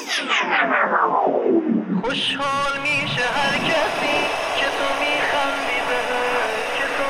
خوشحال میشه هر کسی که تو میخندی بهش، که تو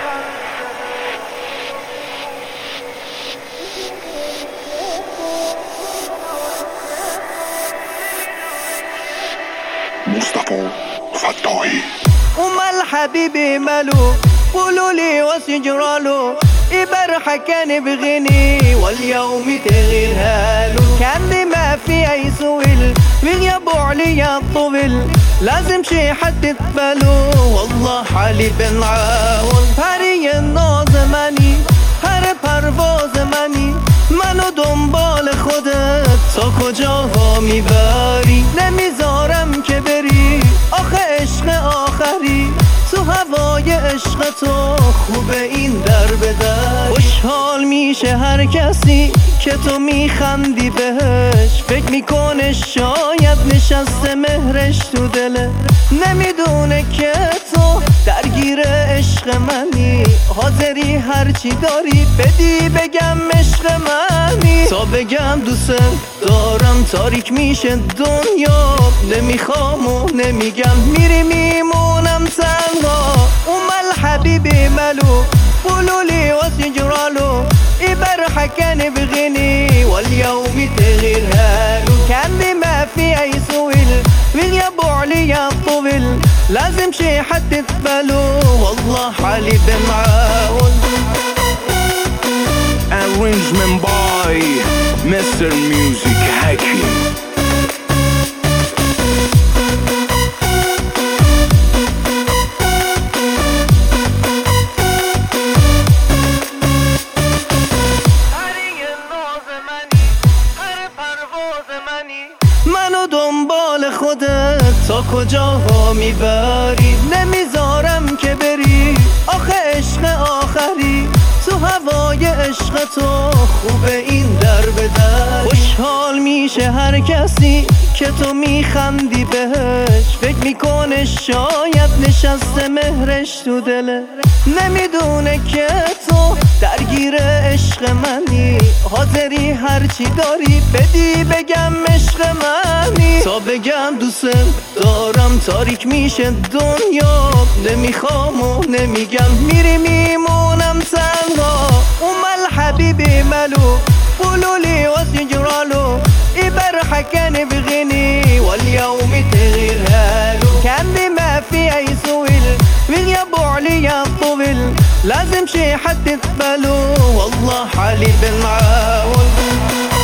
میخندی. مصطفى فتاحي الحبيب ماله قولوا لي وسجراله يبرح كان بغني واليوم تغير هاله كان ما في اي سويل وغيابه عليا الطول لازم شي حد يقبله والله حالي بن عاون هري الناز زماني هر پرواز منی منو دنبال خودت تا کجاها میبری نمیذارم که بری آخه عشق آخری تو هوای عشق تو خوبه این در به در خوشحال میشه هر کسی که تو میخندی بهش فکر میکنه شاید نشسته مهرش تو دله نمیدونه که تو درگیر عشق منی حاضری هرچی داری بدی بگم عشق منی تا بگم دوست دارم تاریک میشه دنیا نمیخوام و نمیگم میری میمونم تنها الحبيب ماله قولوا لي وسجراله يبرح كان بغني واليوم تغير هاله كان ما في اي سويل وغيابه عليا الطول لازم شي حد يقبله والله حالي بمعاون. Arrangement by Mr. Music Hakim. منو دنبال خودت تا کجاها میبری نمیذارم که بری آخه عشق آخری تو هوای عشق تو خوبه این در به در خوشحال میشه هر کسی که تو میخندی بهش فکر میکنه شاید نشسته مهرش تو دله نمیدونه که تو درگیر عشق منی حاضری هرچی داری بدی بگم عشق منی تا بگم دوست دارم تاریک میشه دنیا نمیخوام و نمیگم میری میمونم تنها الحبيب ماله قولوا لي وسجراله يبرح كان بغني واليوم تغير هاله كان ما في اي سويل وغيابه عليا الطول لازم شي حد يقبله والله حالي بالمعاون.